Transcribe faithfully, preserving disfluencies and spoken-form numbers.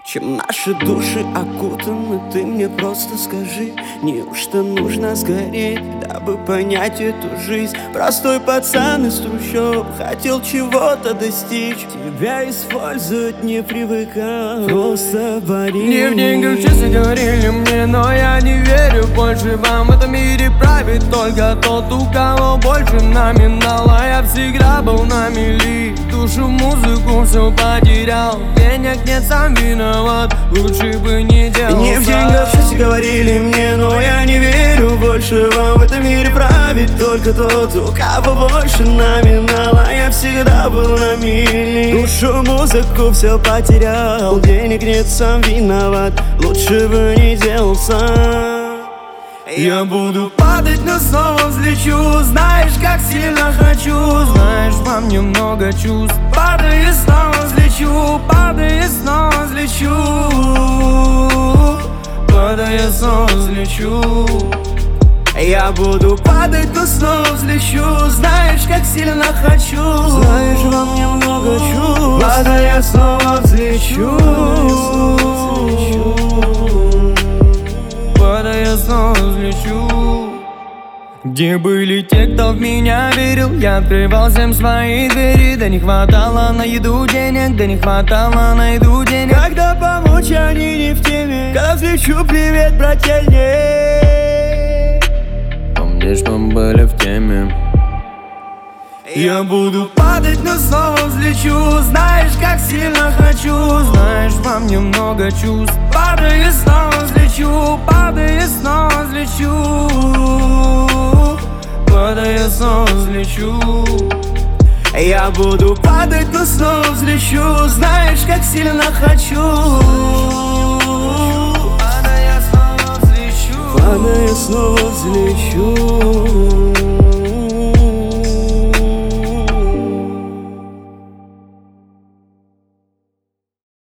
Чем наши души окутаны, ты мне просто скажи, неужто нужно сгореть, дабы понять эту жизнь? Простой пацан из трущоб хотел чего-то достичь, тебя использовать не привыкал, просто борись. Не в деньгах часы говорили мне, но я не верю больше вам. В этом мире правит только тот, у кого больше номинала. Я всегда был на мели, душу, музыку все потерял. Денег нет, сам виноват, лучше бы не делал. Не в деньгах часы говорили мне, но я не верю больше вам. В этом мире правит только тот, у кого больше номинала. Я всегда был на мели, душу, музыку все потерял. Денег нет, сам виноват, лучше бы не делал сам. Я буду падать, но снова взлечу. Знаешь, как сильно хочу. Знаешь, во мне много чувств. Падаю, снова взлечу. Падаю, снова взлечу. Падаю, снова взлечу. Я буду падать, но снова взлечу. Знаешь, как сильно хочу. Знаешь, во мне много чувств. Падаю, снова взлечу. Падаю, снова взлечу. Где были те, кто в меня верил? Я открывал всем свои двери. Да не хватало на еду денег, да не хватало на еду денег. Когда помочь, они не в теме. Когда взлечу, привет, брательне. Помнишь, мы были в теме. Я буду падать, но снова взлечу. Знаешь, как сильно хочу. Знаешь, во мне много чувств. Падаю, снова взлечу. Падаю, снова взлечу. Падаю, снова взлечу. Я буду падать, но снова взлечу. Знаешь, как сильно хочу.